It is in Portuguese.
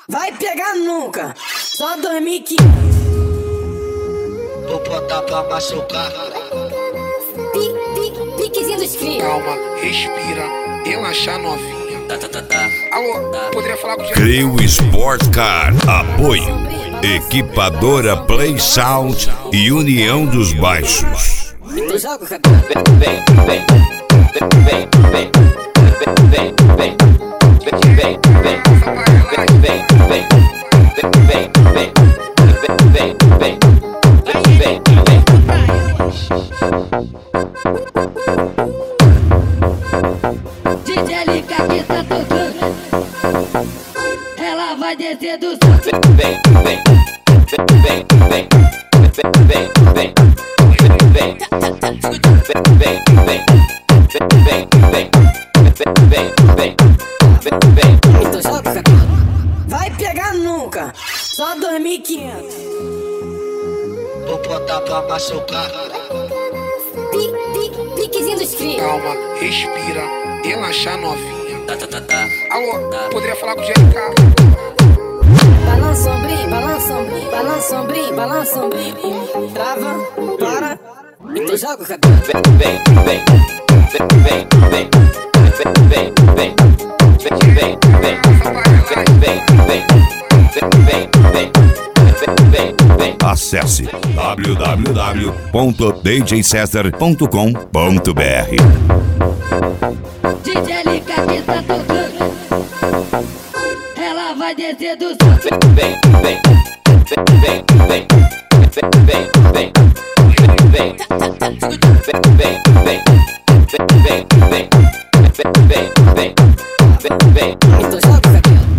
Vai pegar nunca, só 2015. Vou botar pra machucar. Piquezinho dos crios. Calma, respira, relaxa novinha. Alô, poderia falar com o Crio Sport Car, apoio Equipadora Play Sound e União dos Baixos. Tu joga o cabelo. DJ Lica que tá tocando, ela vai descer do Então joga o cabelo. Vai pegar nunca, só 2500. Vou botar pra machucar. Piquezinho dos crios. Calma, respira, relaxa novinha. Alô, poderia falar com o GLK. Balança ombrinho, balança ombrinho, balança ombrinho, balança ombrinho. Trava, para, então joga o cabelo. Acesse www.djcesar.com.br. DJ Lica que tá tocando, ela vai descer do Então joga o cabelo.